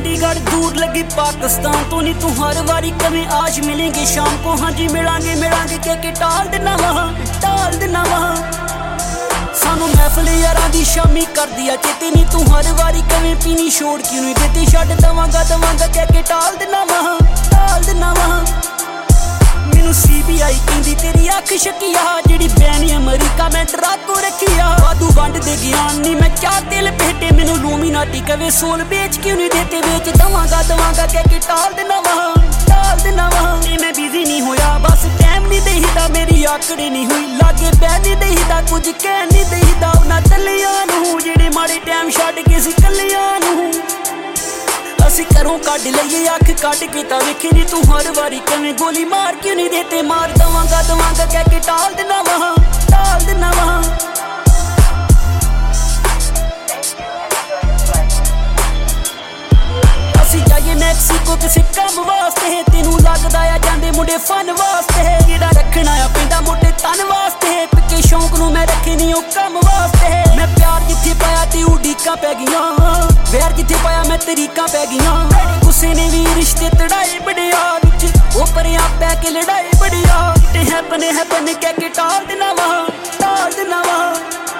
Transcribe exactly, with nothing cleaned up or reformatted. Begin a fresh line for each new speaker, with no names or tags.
चंडीगढ़ दूर लगी पाकिस्तान तो नहीं तू हर बारी कभी आज मिलेंगे शाम को। हाँ जी मिलांगे मिलांगे कह के टाल देना वहाँ टाल देना वहाँ सानू महफिल यारां दी शामी कर दिया चेते नहीं तू हर बारी कभी पीनी छोड़ क्यों नहीं देती छड्ड दवांगा दवांगा कह के टाल देना वहाँ टाल देना वहाँ मैनू सी बी आई कहंदी तेरी अख शकिया जिहड़ी बैनी अमरीका मैं डराको रखिया वादू वंड दे ज्ञान नहीं मैं क्या दिल भेटे मैनू लूमिनाटी कवे सोल बेच क्यों नहीं देते बेच दवांगा दवांगा कह के टाल देना वहाँ टाल देना वहाँ मैं बिजी नहीं होया बस टाइम नहीं देहीदा मेरी आकड़ी नहीं हुई लागे बह नहीं देहीदा कुछ कह नहीं देहीदा उन्हां तलियां नूं जिहड़े माड़े टाइम छड्ड के सी कलियां नूं असी घरों कढ लईए अख कढ के तां वेखे नी तू हर वारी किवें गोली मार क्यों नहीं देते मार दवांगा दवांगा कह के टाल देना वहाँ टाल देना वहाँ असी जाइए मैक्सीको किसी कम वास्ते है तेनू लगदा आ जांदे मुंडे फन वास्ते है जेड़ा रखना आ पैंदा मोटे तन वास्ते है पिके शौक नू मैं रखे नहीं ओ कम वास्ते है मैं प्यार जिथे पाया ते उड़ीकां पै गईयां वैर जिथे पाया मैं तरीकां पै गईयां गुस्से ने भी रिश्ते तड़ाए बड़े यार विच ओ परियां पै के लड़ाई बड़ी यार ते है बने है बने कह के टाल देना वहाँ टाल देना वहाँ